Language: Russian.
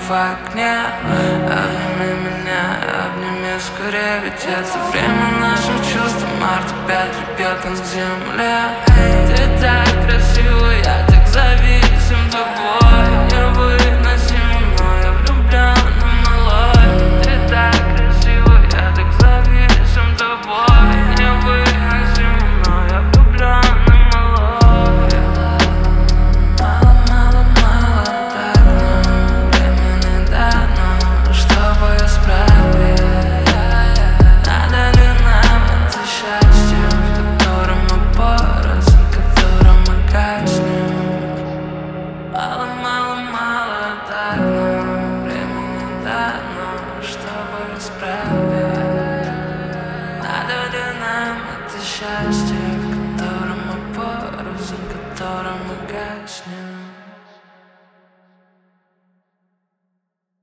в окне. Обними меня, обними скорее, ведь это время наших чувств. Март опять рвет нас к земле. Ты так красива, я так зависим тобой. Невыносимо, но я влюблен на малой. Ты так красива, я так зависим тобой. Невыносимо, но я влюблен на малой. Мало-мало-мало так, но времени дано, чтобы исправить. Надо ли нам это счастье, в котором мы порознь, в котором мы гаснем? Мало-мало-мало так, но времени дано, чтобы исправить. Надо ли нам это счастье, в котором мы порознь, в котором мы гаснем?